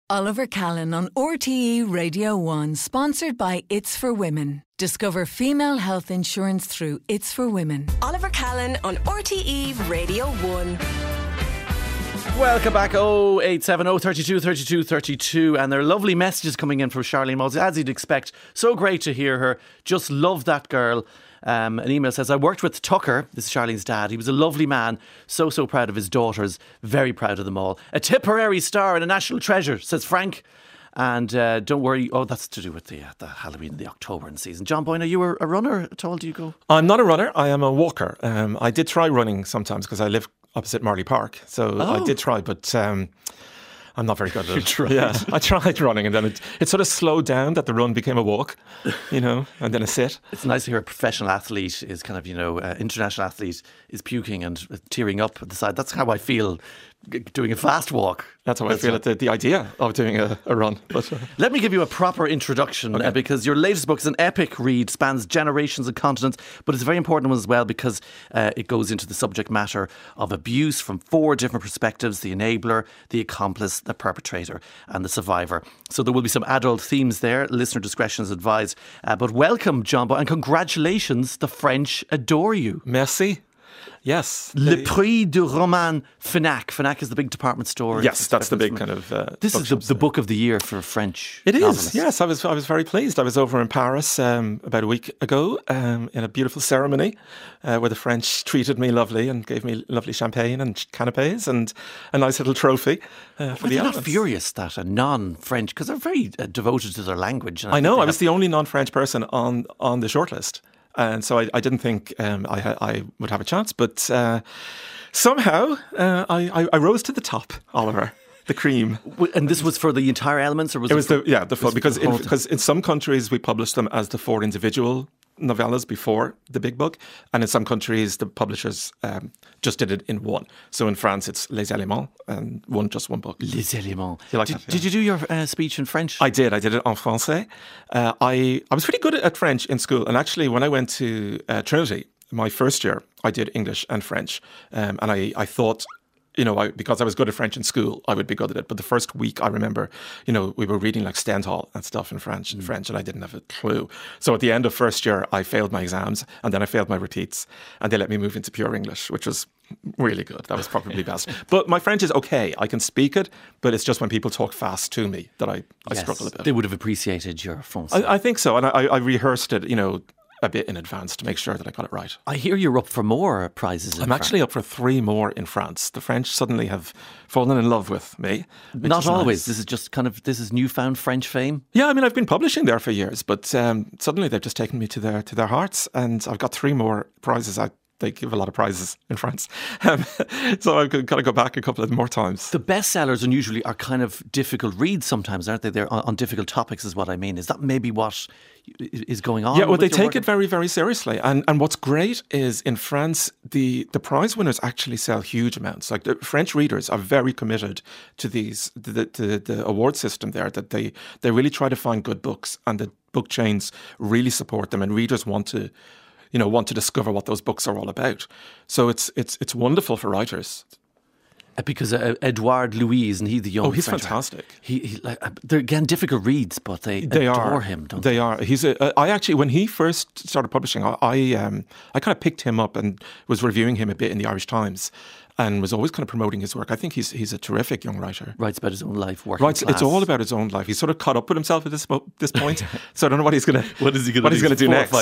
Oliver Callan on RTE Radio 1, sponsored by It's for Women. Discover female health insurance through It's for Women. Oliver Callan on RTE Radio 1. Welcome back. 0870 32 32 32. And there are lovely messages coming in from Charlene Moles, as you'd expect. So great to hear her. Just love that girl. An email says, I worked with Tucker, this is Charlene's dad. He was a lovely man, so proud of his daughters, very proud of them all. A Tipperary star and a national treasure, says Frank. And don't worry, that's to do with the Halloween, the October season. John Boyne, are you a runner at all? Do you go? I'm not a runner, I am a walker. I did try running sometimes because I live opposite Marley Park. So I did try, but I'm not very good at it. You tried? Yeah, I tried running and then it sort of slowed down that the run became a walk, and then a sit. It's nice to hear a professional athlete is kind of, international athlete is puking and tearing up at the side. That's how I feel doing a fast walk. That's how I feel at the idea of doing a run. But let me give you a proper introduction because your latest book is an epic read, spans generations and continents, but it's a very important one as well because it goes into the subject matter of abuse from 4 different perspectives: the enabler, the accomplice, the perpetrator and the survivor. So there will be some adult themes there. Listener discretion is advised. But welcome, John Boyne, and congratulations. The French adore you. Merci. Yes. Le Prix du Roman Fnac. Fnac is the big department store. Yes, that's the big kind of... this is the book of the year for French It novelists. is, yes. I was very pleased. I was over in Paris about a week ago in a beautiful ceremony where the French treated me lovely and gave me lovely champagne and canapes and a nice little trophy for the They're not elements. furious that a non-French, because they're very devoted to their language. And I know, I was the only non-French person on the shortlist. And so I didn't think I would have a chance, but somehow I rose to the top, Oliver. The cream. And this was for the entire elements, or was it was the full, because in some countries we published them as the 4 individual novellas before the big book, and in some countries the publishers just did it in one. So in France it's Les Éléments and just one book. Les Éléments. Did you do your speech in French? I did it en français. I was pretty good at French in school, and actually when I went to Trinity, my first year, I did English and French, and I thought, because I was good at French in school, I would be good at it. But the first week, I remember, we were reading like Stendhal and stuff in French, and I didn't have a clue. So at the end of first year, I failed my exams, and then I failed my repeats, and they let me move into pure English, which was really good. That was probably best. But my French is okay. I can speak it, but it's just when people talk fast to me that I struggle a bit. They would have appreciated your Français. I think so, and I rehearsed it, a bit in advance to make sure that I got it right. I hear you're up for more prizes in I'm actually up for 3 more in France. The French suddenly have fallen in love with me. Not always. Nice. This is just this is newfound French fame. Yeah, I mean, I've been publishing there for years, but suddenly they've just taken me to their hearts, and I've got 3 more prizes. They give a lot of prizes in France. So I've got to go back a couple of more times. The bestsellers unusually are kind of difficult reads sometimes, aren't they? They're on difficult topics is what I mean. Is that maybe what is going on? Yeah, well, they take it very, very seriously. And what's great is in France, the prize winners actually sell huge amounts. Like the French readers are very committed to the award system there, that they really try to find good books, and the book chains really support them, and readers want to discover what those books are all about. So it's wonderful for writers. Because Edouard Louis, isn't he the young? Oh, he's French fantastic. They're again difficult reads, but they adore him. Don't they? They are. I actually, when he first started publishing, I kind of picked him up and was reviewing him a bit in the Irish Times, and was always kind of promoting his work. I think he's a terrific young writer. Writes about his own life, working class. It's all about his own life. He's sort of caught up with himself at this point. So I don't know what he's going to do next.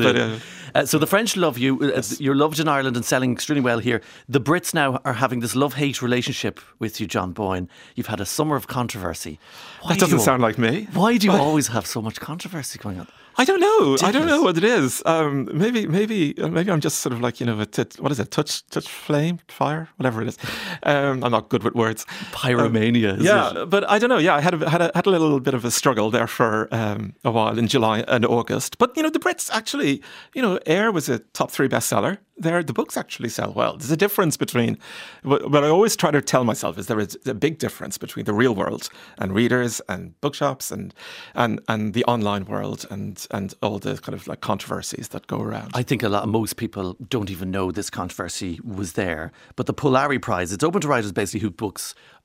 So the French love you. Yes. You're loved in Ireland and selling extremely well here. The Brits now are having this love-hate relationship with you, John Boyne. You've had a summer of controversy. That doesn't sound like me. Why do you always have so much controversy going on? I don't know. Ridiculous. I don't know what it is. Maybe I'm just sort of like, what is it? Touch flame, fire, whatever it is. I'm not good with words. Pyromania. Yeah, but I don't know. Yeah, I had a little bit of a struggle there for a while in July and August. But the Brits actually, Air was a top 3 bestseller. The books actually sell well. There's a difference between what I always try to tell myself is there is a big difference between the real world and readers and bookshops and the online world and all the kind of like controversies that go around. I think most people don't even know this controversy was there. But the Polari Prize, it's open to writers basically whose books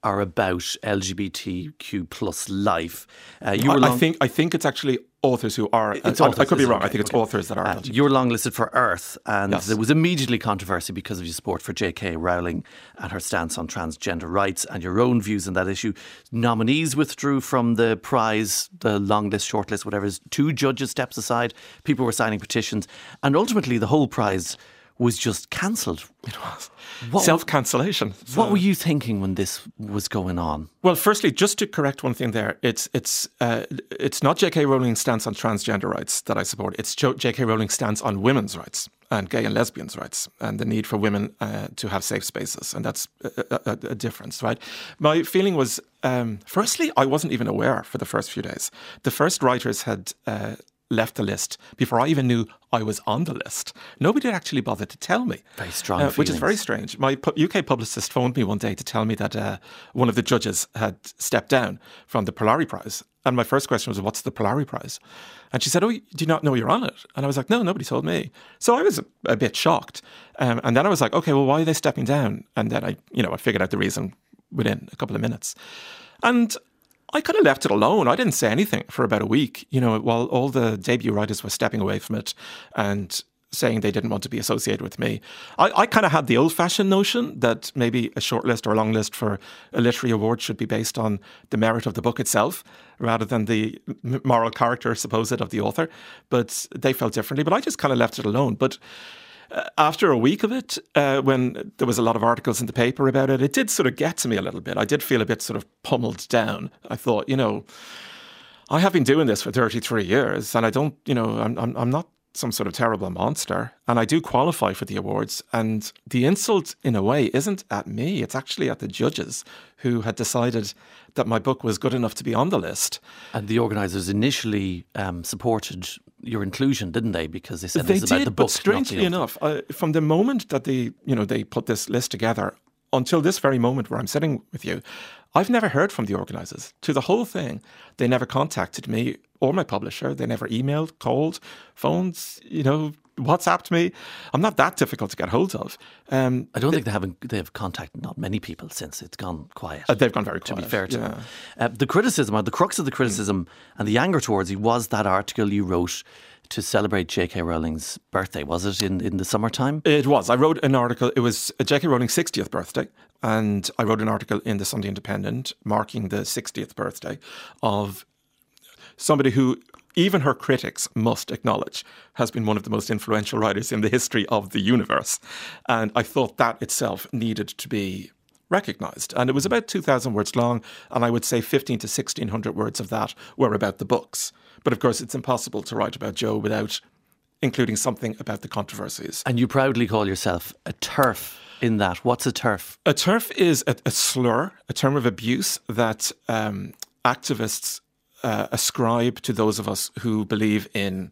are about LGBTQ plus life. I think it's actually authors who are. It's I authors, could be wrong. okay, I think it's okay. authors that are. LGBT. You were longlisted for Earth, and Yes. there was immediately controversy because of your support for J.K. Rowling and her stance on transgender rights and your own views on that issue. Nominees withdrew from the prize, the long list, short list, whatever it is. 2 judges stepped aside. People were signing petitions, and ultimately the whole prize was just cancelled. It was What- self-cancellation. What were you thinking when this was going on? Well, firstly, just to correct one thing there, it's not J.K. Rowling's stance on transgender rights that I support. It's J.K. Rowling's stance on women's rights and gay and lesbians' rights and the need for women to have safe spaces, and that's a difference, right? My feeling was, firstly, I wasn't even aware for the first few days. The first writers had left the list before I even knew I was on the list. Nobody had actually bothered to tell me. Very strong which is feelings. very strange. My UK publicist phoned me one day to tell me that one of the judges had stepped down from the Polari Prize. And my first question was, what's the Polari Prize? And she said, oh, do you not know you're on it? And I was like, no, nobody told me. So I was a bit shocked. And then I was like, okay, well, why are they stepping down? And then I figured out the reason within a couple of minutes. And I kind of left it alone. I didn't say anything for about a week, while all the debut writers were stepping away from it and saying they didn't want to be associated with me. I kind of had the old-fashioned notion that maybe a short list or a long list for a literary award should be based on the merit of the book itself rather than the moral character, supposed, of the author. But they felt differently. But I just kind of left it alone. But after a week of it, when there was a lot of articles in the paper about it, it did sort of get to me a little bit. I did feel a bit sort of pummeled down. I thought, I have been doing this for 33 years and I don't, I'm not some sort of terrible monster, and I do qualify for the awards. And the insult, in a way, isn't at me. It's actually at the judges who had decided that my book was good enough to be on the list. And the organisers initially supported your inclusion, didn't they? Because they said They this is about did, the book. but strangely enough, from the moment that they put this list together until this very moment where I'm sitting with you, I've never heard from the organisers. To the whole thing, they never contacted me or my publisher. They never emailed, called, phoned, WhatsApped me. I'm not that difficult to get hold of. I don't think they've contacted not many people since it's gone quiet. They've gone very quiet. To be fair to them. The criticism, or the crux of the criticism and the anger towards you was that article you wrote to celebrate J.K. Rowling's birthday, was it, in the summertime? It was. I wrote an article. It was J.K. Rowling's 60th birthday, and I wrote an article in the Sunday Independent marking the 60th birthday of somebody who even her critics must acknowledge has been one of the most influential writers in the history of the universe. And I thought that itself needed to be recognised. And it was about 2,000 words long, and I would say 1,500 to 1,600 words of that were about the books. But of course, it's impossible to write about Jo without including something about the controversies. And you proudly call yourself a TERF in that. What's a TERF? A TERF is a slur, a term of abuse that activists ascribe to those of us who believe in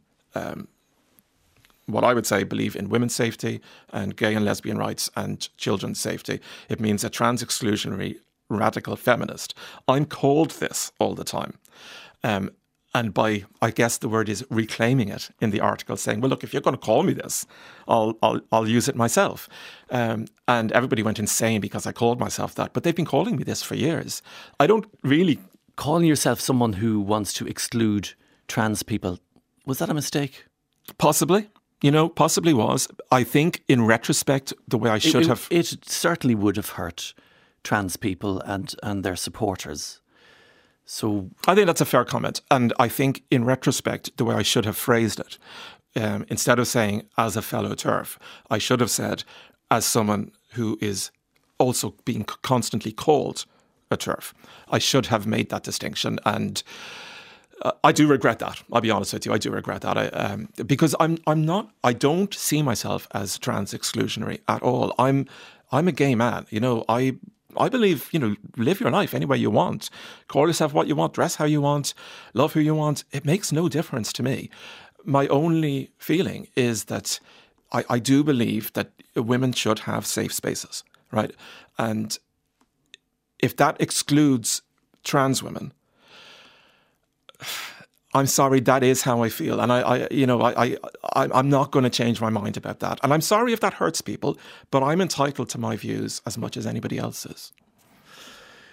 what I would say believe in women's safety and gay and lesbian rights and children's safety. It means a trans-exclusionary radical feminist. I'm called this all the time. And by, I guess the word is reclaiming it in the article, saying, well, look, if you're going to call me this, I'll use it myself. And everybody went insane because I called myself that. But they've been calling me this for years. I don't really... Calling yourself someone who wants to exclude trans people, was that a mistake? Possibly. Possibly was. I think in retrospect, the way I should have... It certainly would have hurt trans people and their supporters. So I think that's a fair comment. And I think in retrospect, the way I should have phrased it, instead of saying as a fellow TERF, I should have said as someone who is also being constantly called a TERF. I should have made that distinction. And I do regret that. I'll be honest with you. I do regret that. Because I don't see myself as trans exclusionary at all. I'm a gay man. I believe, live your life any way you want. Call yourself what you want, dress how you want, love who you want. It makes no difference to me. My only feeling is that I do believe that women should have safe spaces, right? And if that excludes trans women, I'm sorry, that is how I feel. And I'm not going to change my mind about that. And I'm sorry if that hurts people, but I'm entitled to my views as much as anybody else is.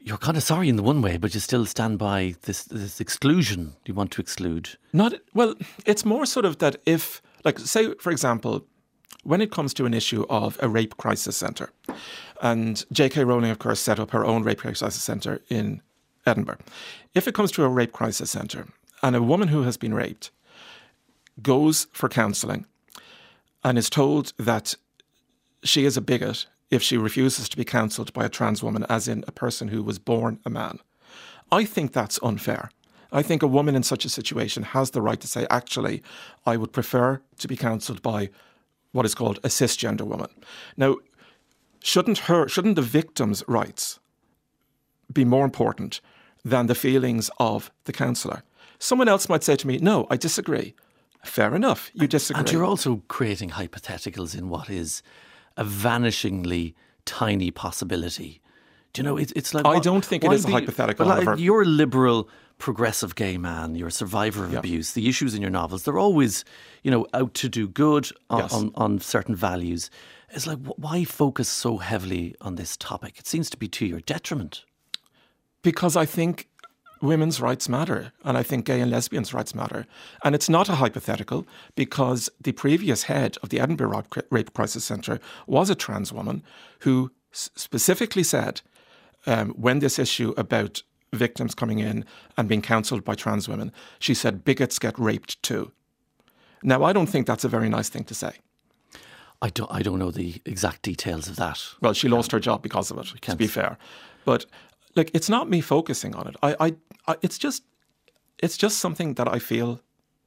you're kind of sorry in the one way, but you still stand by this exclusion you want to exclude. It's more sort of that if, like, say, for example, when it comes to an issue of a rape crisis centre, and J.K. Rowling, of course, set up her own rape crisis centre in Edinburgh. If it comes to a rape crisis centre and a woman who has been raped goes for counselling and is told that she is a bigot if she refuses to be counselled by a trans woman, as in a person who was born a man, I think that's unfair. I think a woman in such a situation has the right to say, actually, I would prefer to be counselled by what is called a cisgender woman. Now, shouldn't the victim's rights be more important than the feelings of the counsellor? Someone else might say to me, no, I disagree. Fair enough, you disagree. And you're also creating hypotheticals in what is a vanishingly tiny possibility. Do you know, it's like... I don't think it is a hypothetical, however. You're a liberal, progressive gay man. You're a survivor of abuse. The issues in your novels, they're always, out to do good on certain values. It's like, why focus so heavily on this topic? It seems to be to your detriment. Because I think women's rights matter, and I think gay and lesbians' rights matter. And it's not a hypothetical, because the previous head of the Edinburgh Rape Crisis Centre was a trans woman who specifically said, when this issue about victims coming in and being counselled by trans women, she said, bigots get raped too. Now, I don't think that's a very nice thing to say. I don't know the exact details of that. Well, she lost her job because of it, to be fair. But like, it's not me focusing on it. It's just something that I feel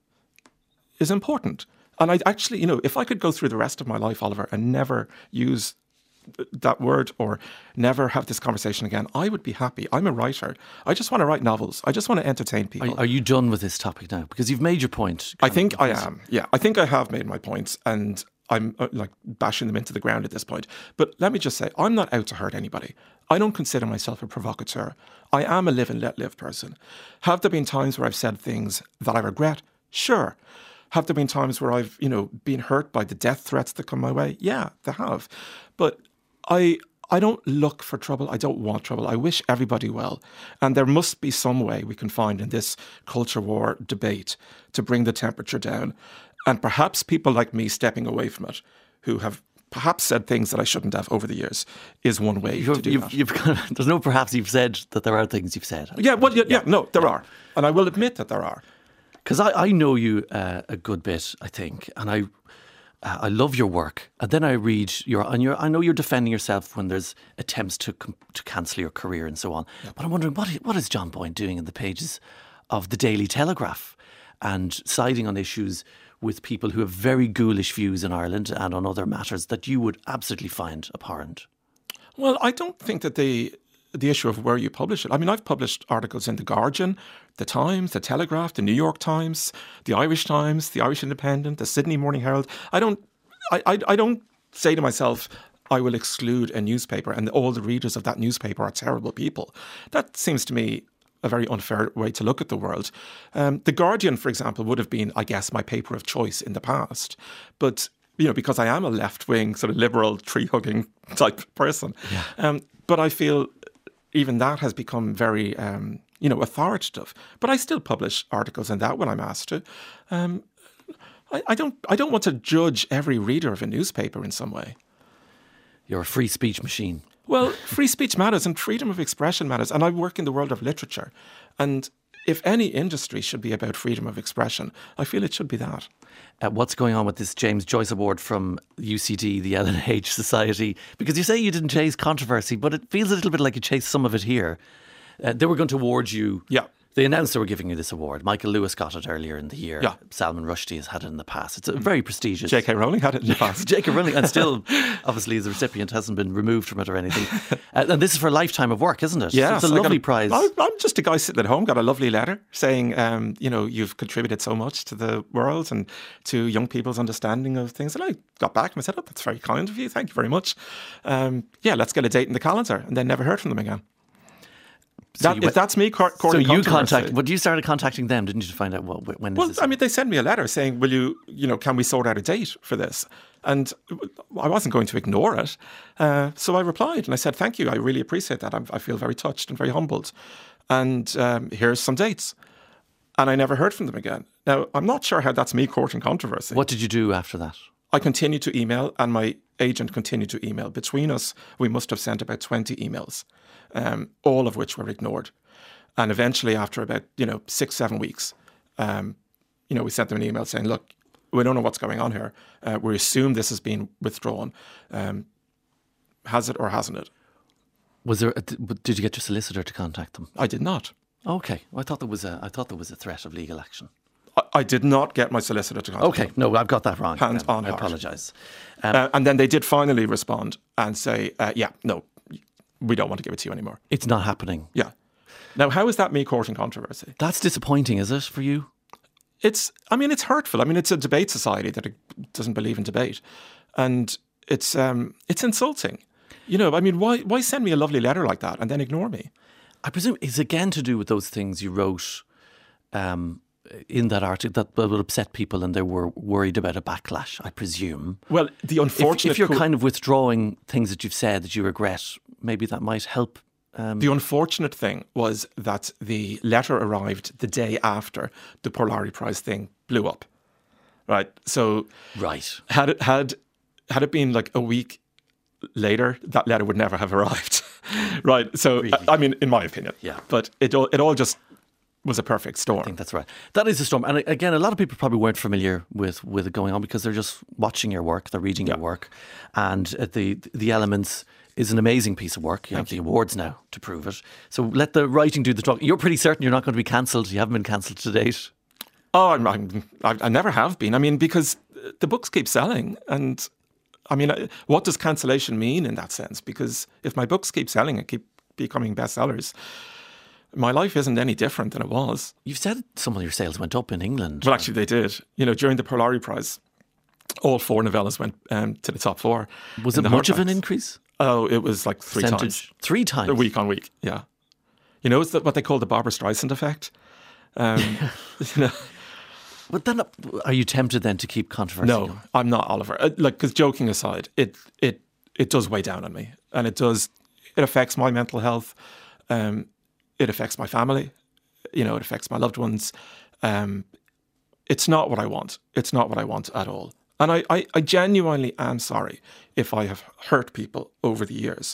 is important. And I actually, if I could go through the rest of my life, Oliver, and never use that word or never have this conversation again, I would be happy. I'm a writer. I just want to write novels. I just want to entertain people. Are you done with this topic now? Because you've made your point. I think I am. Yeah, I think I have made my points, and I'm like bashing them into the ground at this point. But let me just say, I'm not out to hurt anybody. I don't consider myself a provocateur. I am a live and let live person. Have there been times where I've said things that I regret? Sure. Have there been times where I've, been hurt by the death threats that come my way? Yeah, there have. But I don't look for trouble. I don't want trouble. I wish everybody well. And there must be some way we can find in this culture war debate to bring the temperature down. And perhaps people like me stepping away from it, who have perhaps said things that I shouldn't have over the years, is one way to do that. There's no perhaps you've said that there are things you've said. There are. And I will admit that there are. Because I know you a good bit, I think, and I love your work. And then I read I know you're defending yourself when there's attempts to cancel your career and so on. Yep. But I'm wondering, what is John Boyne doing in the pages of the Daily Telegraph and siding on issues with people who have very ghoulish views in Ireland and on other matters that you would absolutely find abhorrent? Well, I don't think that the issue of where you publish it. I mean, I've published articles in The Guardian, The Times, The Telegraph, The New York Times, The Irish Times, The Irish Independent, The Sydney Morning Herald. I don't say to myself, I will exclude a newspaper and all the readers of that newspaper are terrible people. That seems to me a very unfair way to look at the world. The Guardian, for example, would have been, I guess, my paper of choice in the past. But, because I am a left-wing, sort of liberal, tree-hugging type person. Yeah. But I feel even that has become very, authoritative. But I still publish articles in that when I'm asked to. I don't want to judge every reader of a newspaper in some way. You're a free speech machine. Well, free speech matters and freedom of expression matters. And I work in the world of literature. And if any industry should be about freedom of expression, I feel it should be that. What's going on with this James Joyce Award from UCD, the LNH Society? Because you say you didn't chase controversy, but it feels a little bit like you chased some of it here. They were going to award you... Yeah. They announced they were giving you this award. Michael Lewis got it earlier in the year. Yeah. Salman Rushdie has had it in the past. It's a very prestigious... J.K. Rowling had it in the past. J.K. Rowling, and still, obviously, as a recipient, hasn't been removed from it or anything. And this is for a lifetime of work, isn't it? Yeah. So it's a lovely prize. I'm just a guy sitting at home, got a lovely letter saying, you've contributed so much to the world and to young people's understanding of things. And I got back and I said, oh, that's very kind of you. Thank you very much. Let's get a date in the calendar. And then never heard from them again. If that's me courting controversy. But you started contacting them, didn't you, to find out when is this? Well, I mean, they sent me a letter saying, will you, can we sort out a date for this? And I wasn't going to ignore it. So I replied and I said, thank you. I really appreciate that. I feel very touched and very humbled. And here's some dates. And I never heard from them again. Now, I'm not sure how that's me courting controversy. What did you do after that? I continued to email and my agent continued to email. Between us, we must have sent about 20 emails, all of which were ignored. And eventually, after about 6-7 weeks, we sent them an email saying, look, we don't know what's going on here. We assume this has been withdrawn. Has it or hasn't it? Did you get your solicitor to contact them? I did not. Okay, I thought there was a threat of legal action. I did not get my solicitor to contact them. Okay, no, I've got that wrong. Hands on I heart. apologise. And then they did finally respond and say, no, we don't want to give it to you anymore. It's not happening. Yeah. Now, how is that me courting controversy? That's disappointing, is it, for you? It's hurtful. I mean, it's a debate society that doesn't believe in debate. And it's insulting. Why send me a lovely letter like that and then ignore me? I presume it's again to do with those things you wrote in that article that would upset people and they were worried about a backlash, I presume. Well, the unfortunate... If you're kind of withdrawing things that you've said that you regret, maybe that might help. The unfortunate thing was that the letter arrived the day after the Polari Prize thing blew up. Right? So... Right. Had it been like a week later, that letter would never have arrived. Right. So, really? I mean, in my opinion. Yeah. But it all just was a perfect storm. I think that's right. That is a storm. And again, a lot of people probably weren't familiar with it going on because they're just watching your work, they're reading your work. And the Elements is an amazing piece of work. You have the awards now to prove it. So let the writing do the talking. You're pretty certain you're not going to be cancelled. You haven't been cancelled to date. Oh, I never have been. I mean, because the books keep selling and... I mean, what does cancellation mean in that sense? Because if my books keep selling and keep becoming bestsellers, my life isn't any different than it was. You've said some of your sales went up in England. Well, actually, they did. During the Polari Prize, all 4 novellas went to the top 4. Was it much of an increase? Oh, it was like 3 times. 3 times? Week on week, yeah. It's what they call the Barbra Streisand effect. But then, are you tempted then to keep controversy? No, I'm not, Oliver. Because joking aside, it does weigh down on me, and it affects my mental health. It affects my family. It affects my loved ones. It's not what I want. It's not what I want at all. And I genuinely am sorry if I have hurt people over the years.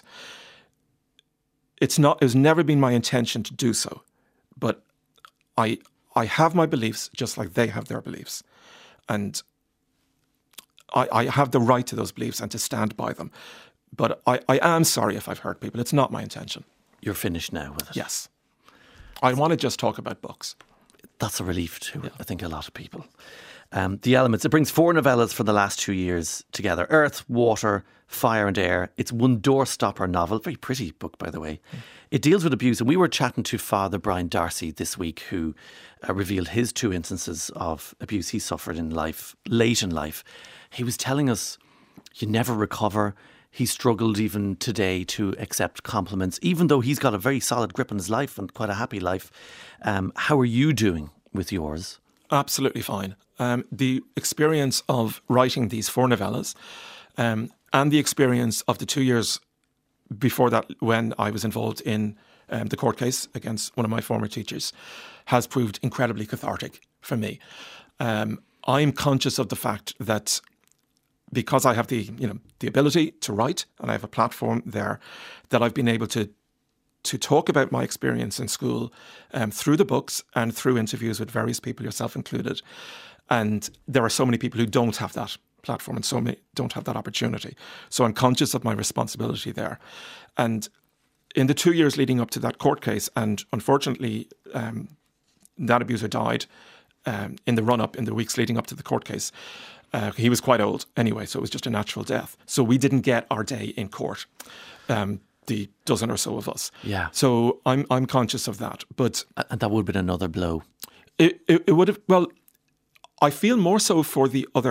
It has never been my intention to do so, but I have my beliefs just like they have their beliefs. And I have the right to those beliefs and to stand by them. But I am sorry if I've hurt people. It's not my intention. You're finished now with it? Yes. I want to just talk about books. That's a relief to, I think, a lot of people. The Elements, it brings 4 novellas from the last 2 years together. Earth, Water, Fire and Air. It's one doorstopper novel. Very pretty book, by the way. It deals with abuse. And we were chatting to Father Brian Darcy this week, who revealed his 2 instances of abuse he suffered in life, late in life. He was telling us you never recover. He struggled even today to accept compliments, even though he's got a very solid grip on his life and quite a happy life. How are you doing with yours? Absolutely fine. The experience of writing these 4 novellas and the experience of the 2 years before that when I was involved in the court case against one of my former teachers has proved incredibly cathartic for me. I'm conscious of the fact that because I have the ability to write and I have a platform there, that I've been able to talk about my experience in school through the books and through interviews with various people, yourself included. And there are so many people who don't have that platform and so many don't have that opportunity. So I'm conscious of my responsibility there. And in the 2 years leading up to that court case, and unfortunately that abuser died in the run-up, in the weeks leading up to the court case. He was quite old anyway, so it was just a natural death. So we didn't get our day in court, the dozen or so of us. Yeah. So I'm conscious of that. But and that would have been another blow. It would have, well, I feel more so for the other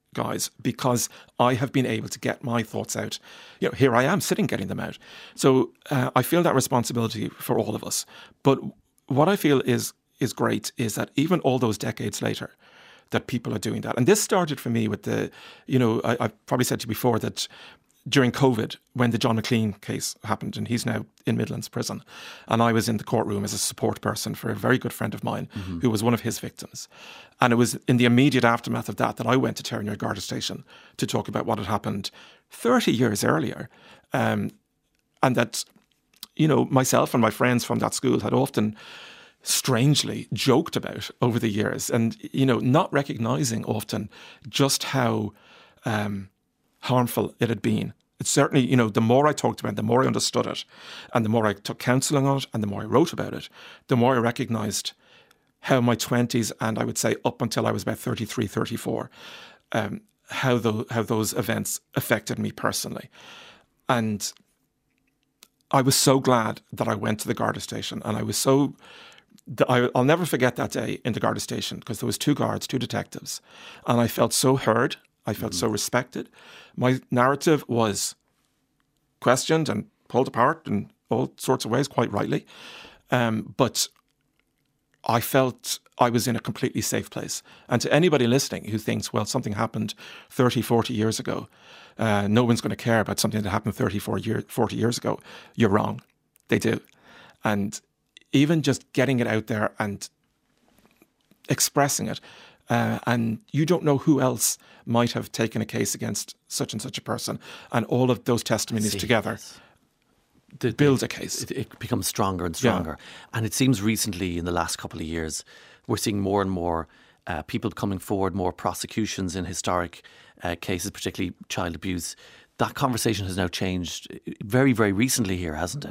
guys, because I have been able to get my thoughts out. Here I am sitting getting them out. So I feel that responsibility for all of us. But what I feel is great is that even all those decades later, that people are doing that. And this started for me with I've probably said to you before that during COVID, when the John McLean case happened, and he's now in Midlands prison, and I was in the courtroom as a support person for a very good friend of mine who was one of his victims. And it was in the immediate aftermath of that I went to Terenure Garda Station to talk about what had happened 30 years earlier. And that, myself and my friends from that school had often strangely joked about over the years, and, not recognising often just how harmful it had been. It's certainly, the more I talked about it, the more I understood it, and the more I took counselling on it, and the more I wrote about it, the more I recognised how my 20s, and I would say up until I was about 33, 34, how those events affected me personally. And I was so glad that I went to the Garda Station, and I was so... I'll never forget that day in the Garda Station, because there was 2 guards, 2 detectives, and I felt so heard. I felt so respected. My narrative was questioned and pulled apart in all sorts of ways, quite rightly. But I felt I was in a completely safe place. And to anybody listening who thinks, well, something happened 30, 40 years ago, no one's going to care about something that happened 40 years ago, you're wrong. They do. And even just getting it out there and expressing it, and you don't know who else might have taken a case against such and such a person, and all of those testimonies together build a case. It becomes stronger and stronger. Yeah. And it seems recently, in the last couple of years, we're seeing more and more people coming forward, more prosecutions in historic cases, particularly child abuse. That conversation has now changed very, very recently here, hasn't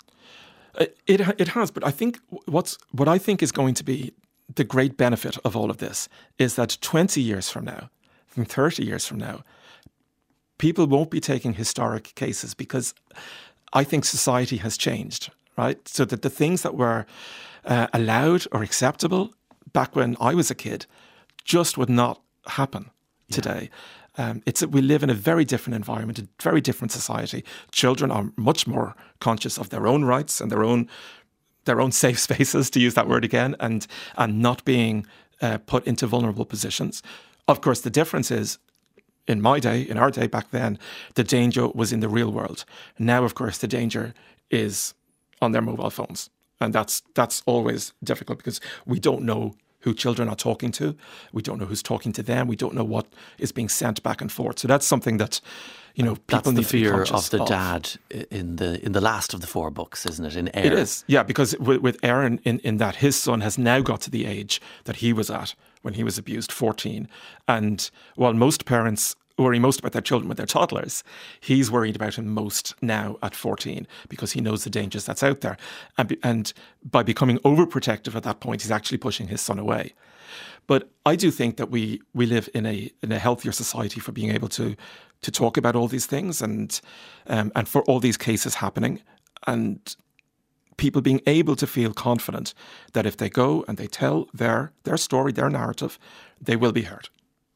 it? It has, but I think what I think is going to be the great benefit of all of this is that 20 years from now, from 30 years from now, people won't be taking historic cases, because I think society has changed, right? So that the things that were allowed or acceptable back when I was a kid just would not happen today. We live in a very different environment, a very different society. Children are much more conscious of their own rights and their own safe spaces, to use that word again, and not being put into vulnerable positions. Of course, the difference is, in our day back then, the danger was in the real world. Now, of course, the danger is on their mobile phones. And that's always difficult, because we don't know who children are talking to. We don't know who's talking to them. We don't know what is being sent back and forth. So that's something that, people need to be conscious of. That's the fear of the dad in the last of the 4 books, isn't it? In Éire. It is, yeah, because with Aaron, in that his son has now got to the age that he was at when he was abused, 14. And while most parents worry most about their children when they're toddlers, he's worried about him most now at 14, because he knows the dangers that's out there. And by becoming overprotective at that point, he's actually pushing his son away. But I do think that we live in a healthier society for being able to talk about all these things, and for all these cases happening, and people being able to feel confident that if they go and they tell their story, their narrative, they will be heard.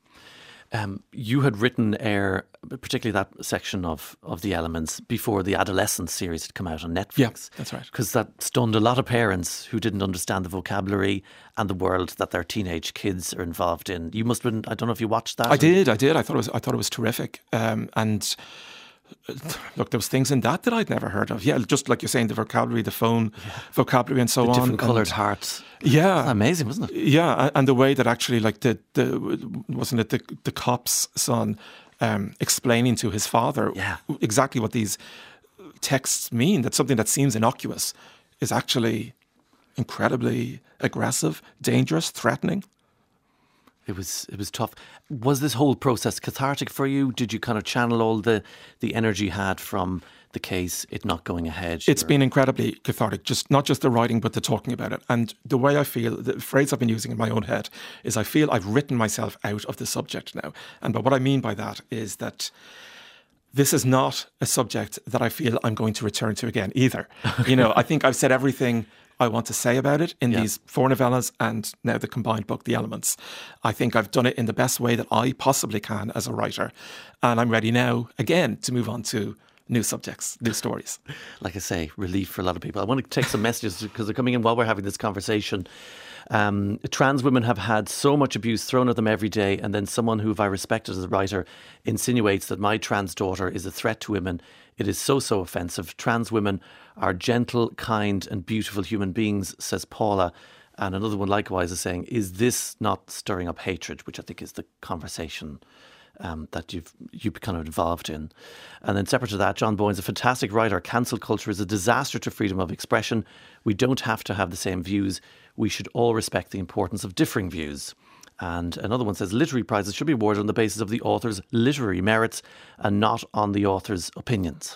You had written Éire, particularly that section of the elements, before the Adolescence series had come out on Netflix. Yeah, that's right. Because that stunned a lot of parents who didn't understand the vocabulary and the world that their teenage kids are involved in. You must have been, I don't know if you watched that. I did. I thought it was terrific. And look, there was things in that I'd never heard of. Yeah, just like you're saying, the vocabulary, the phone vocabulary, and so on. Different coloured hearts. Yeah, that's amazing, wasn't it? Yeah, and the way that actually, like wasn't it the cop's son explaining to his father exactly what these texts mean? That something that seems innocuous is actually incredibly aggressive, dangerous, threatening. It was tough. Was this whole process cathartic for you? Did you kind of channel all the energy you had from the case, it not going ahead? It's been incredibly cathartic, not just the writing, but the talking about it. And the way I feel, the phrase I've been using in my own head is I feel I've written myself out of the subject now. And but what I mean by that is that this is not a subject that I feel I'm going to return to again either. I think I've said everything I want to say about it in these 4 novellas and now the combined book, The Elements. I think I've done it in the best way that I possibly can as a writer. And I'm ready now, again, to move on to new subjects, new stories. Like I say, relief for a lot of people. I want to take some messages because they're coming in while we're having this conversation. Trans women have had so much abuse thrown at them every day, and then someone who I respected as a writer insinuates that my trans daughter is a threat to women. It is so offensive. Trans women are gentle, kind and beautiful human beings, says Paula. And another one likewise is saying, is this not stirring up hatred? Which I think is the conversation that you've kind of involved in. And then separate to that, John Boyne's a fantastic writer. Cancel culture is a disaster to freedom of expression. We don't have to have the same views. We should all respect the importance of differing views. And another one says literary prizes should be awarded on the basis of the author's literary merits and not on the author's opinions.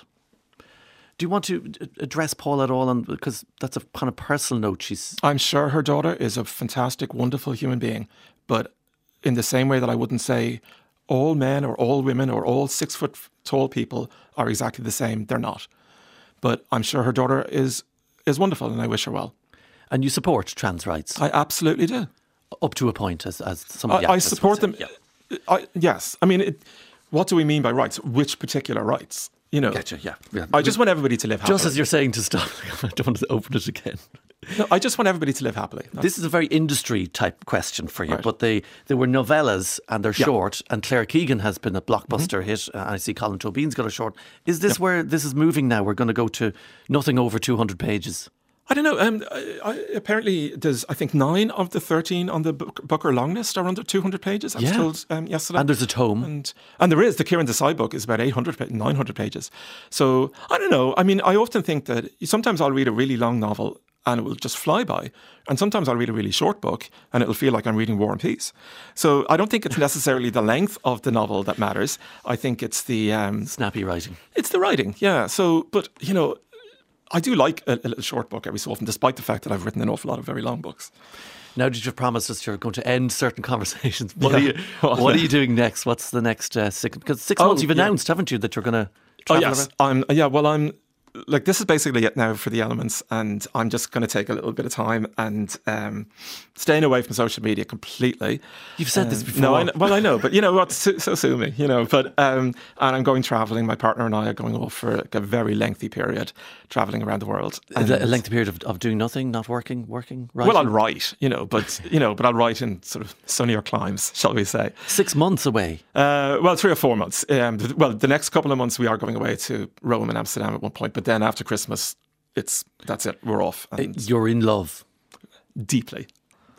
Do you want to address Paul at all? Because that's a kind of personal note. I'm sure her daughter is a fantastic, wonderful human being. But in the same way that I wouldn't say all men or all women or all 6 foot tall people are exactly the same, they're not. But I'm sure her daughter is wonderful and I wish her well. And you support trans rights? I absolutely do. Up to a point, as some of the I support them. Yeah. Yes. I mean, what do we mean by rights? Which particular rights? You know, Gotcha, yeah. I just want everybody to live happily. Just as you're saying to stop, I don't want to open it again. No, I just want everybody to live happily. This is a very industry type question for you, right. But they were novellas and they're short, and Claire Keegan has been a blockbuster hit. I see Colin Tobin's got a short. Is this where this is moving now? We're going to go to nothing over 200 pages. I don't know. Apparently, there's, I think, 9 of the 13 on the Booker long list are under 200 pages. I was told yesterday. And there's a tome. And there is. The Kieran Desai book is about 900 pages. So, I don't know. I mean, I often think that sometimes I'll read a really long novel and it will just fly by. And sometimes I'll read a really short book and it'll feel like I'm reading War and Peace. So I don't think it's necessarily the length of the novel that matters. I think it's the... snappy writing. It's the writing, yeah. So, but, you know... I do like a little short book every so often, despite the fact that I've written an awful lot of very long books. Now that you've promised us you're going to end certain conversations, what are you doing next? What's the next 6? Because 6 months you've announced, haven't you, that you're going to travel around? I'm like, this is basically it now for The Elements, and I'm just going to take a little bit of time and staying away from social media completely. You've said this before. No, I know, but you know what? So sue me, you know. But and I'm going travelling. My partner and I are going off for a very lengthy period, travelling around the world. A lengthy period of doing nothing, not working, writing. Well, I'll write, but I'll write in sort of sunnier climes, shall we say? 6 months away. 3 or 4 months. The next couple of months we are going away to Rome and Amsterdam at one point, but then after Christmas, that's it. We're off. And you're in love? Deeply.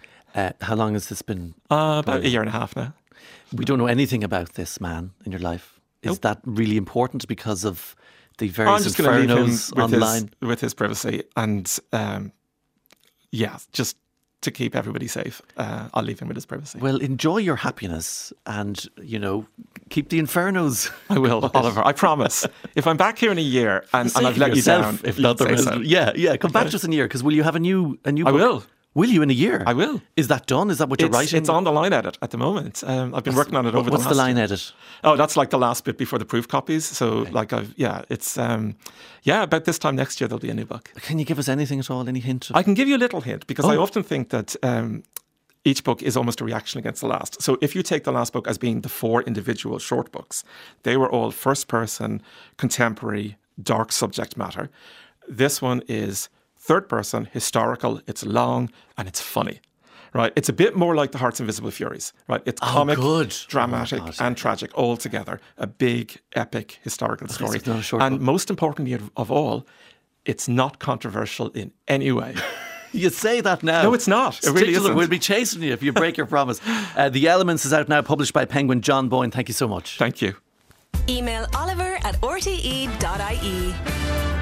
How long has this been? About a year and a half now. We don't know anything about this man in your life. Is that really important because of the various infernos online? With his privacy and, just to keep everybody safe, I'll leave him with his privacy. Well, enjoy your happiness and, keep the infernos. I will, Oliver, I promise. If I'm back here in a year and I've let you down, if not the rest. Yeah, come back just in a year, because will you have a new book? I will. Will you in a year? I will. Is that done? Is that what you're writing? It's on the line edit at the moment. I've been working on it over the last... What's the line edit? Oh, that's like the last bit before the proof copies. So it's about this time next year there'll be a new book. Can you give us anything at all? Any hint? I can give you a little hint because I often think that each book is almost a reaction against the last. So if you take the last book as being the 4 individual short books, they were all first person, contemporary, dark subject matter. This one is third person, historical, it's long, and it's funny, right? It's a bit more like The Heart's Invisible Furies, right? It's comic, dramatic, and tragic all together. A big, epic, historical story. And most importantly of all, it's not controversial in any way. You say that now. No, it's not. It really isn't. We'll be chasing you if you break your promise. The Elements is out now, published by Penguin. John Boyne, thank you so much. Thank you. Email Oliver@rte.ie.